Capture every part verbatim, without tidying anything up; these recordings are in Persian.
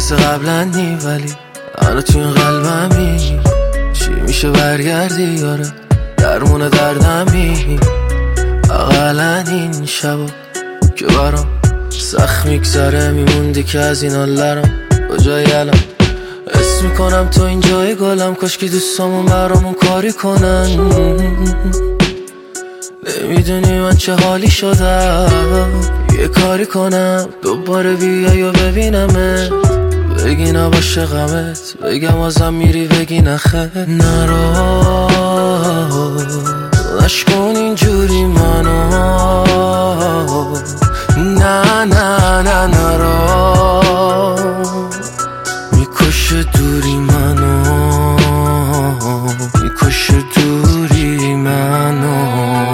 مثل قبلا نی، ولی الان تو این قلبمی. چی میشه برگردی یاره، درمون دردمی. اقلن این شبا که برام سخت میگذره، میموندی که از این حالرم کجایی الان. اسم میکنم تو این جای گلم، کاش که دوستامون برامون کاری کنن. نمیدونی من چه حالی شدم، یه کاری کنم دوباره بیای و ببینمت. بگی نباشه غمت، بگم ازم میری بگی نخه. نرو نشکن اینجوری منو، نه نه نه نرو. میکشه دوری منو، میکشه دوری منو.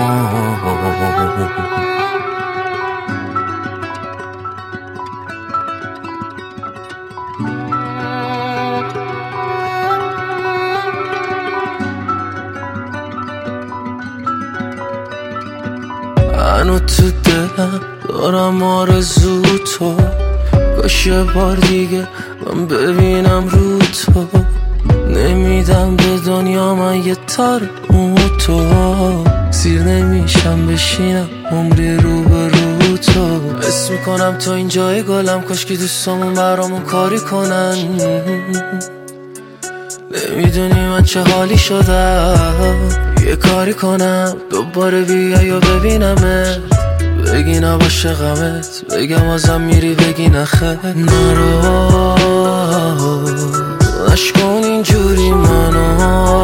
منو تو دلم دارم آرزو تو، کاش یه بار دیگه من ببینم رو تو. نمیدم به دنیا من یه تار تو، سیر نمیشم بشینم عمری رو به رو تو. اسم میکنم تو این جای گلم، کاش که دوستامون برامون کاری کنن. نمیدونی من چه حالی شدم، یه کاری کنم دوباره بیای و ببینمت. بگی نباشه غمت، بگم ازم میری بگی نخه. نرو نشکن اینجوری منو،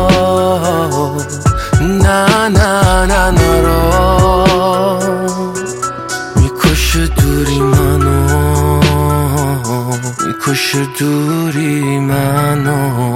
نه نه نه نرو. میکشه دوری منو، میکشه دوری منو.